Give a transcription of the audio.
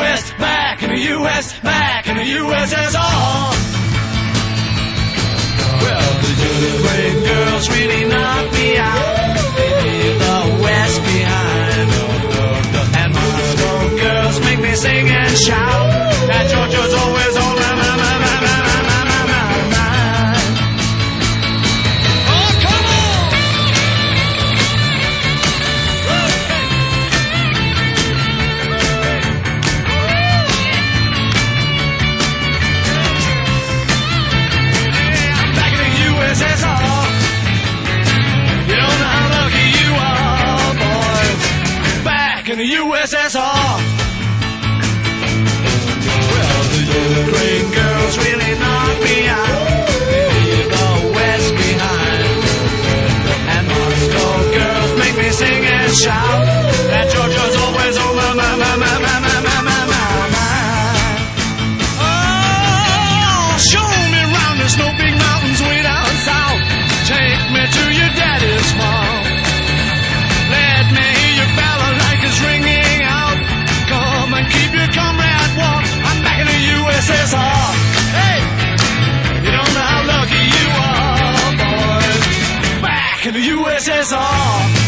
U.S., back in the U.S., back in the USSR. Well, the Ukraine girls really knock me out. They leave the West behind. And Moscow girls make me sing and shout. And Georgia's always on my mind. Oh, come on! I'm back in the USSR. You don't know how lucky you are, boys. Back in the USSR. Well, the Ukraine girls really knock me out. They leave the West behind. And Moscow girls make me sing and shout. And Georgia's always on my mind. Oh, show me round the snow big mountains way down south. Take me to your daddy's farm. Let me hear your balalaikas ringing out. Come and keep your comrade warm. I'm back in the USSR. Hey, you don't know how lucky you are, boys. Back in the USSR.